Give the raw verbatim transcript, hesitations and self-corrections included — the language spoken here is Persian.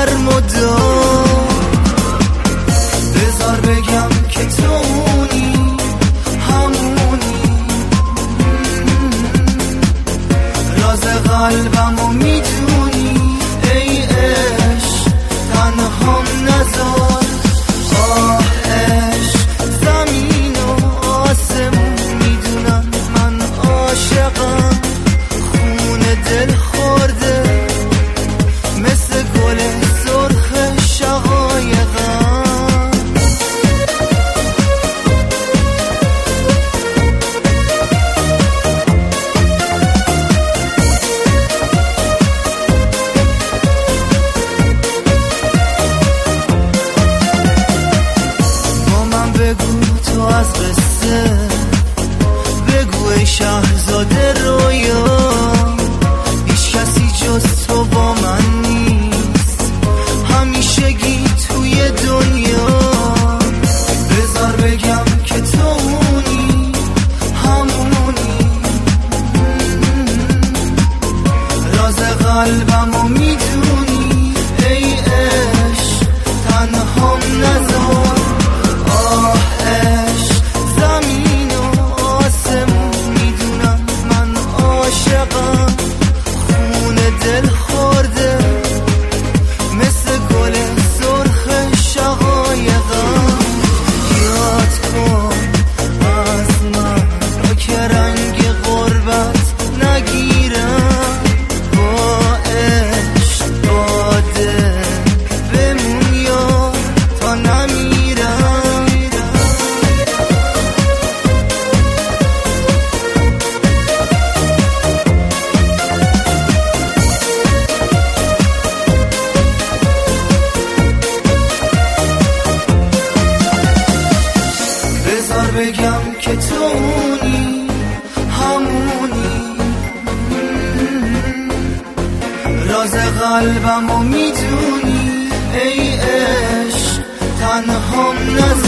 گرم و دار. بذار بگم که تو اونی همونی، راز قلبمو میدونی ای عشق تنهام نذار. آه عشق زمین و آسمون میدونن من عاشقم، خون دل خورده مثل گل سرخ شقایقم. با من بگو تو از قصه، بگو ای شهرزاده رویا، هیچ کسی جز تو با من نیست همیشگی توی دنیا. بذار بگم که تو اونی همونی، راز قلبمو میدونی ای عشق تنهام نذار. آه عشق زمین و آسمون میدونن من عاشقم، خون دل خورده مثل گل سرخ شقایقم. یاد کن از من تا که رنگ غربت نگیرم، با عشق با دل بمون یا تا نمیرم. بذار بگم که تو اونی همونی، راز قلبمو میدونی ای عشق تنهام نذار.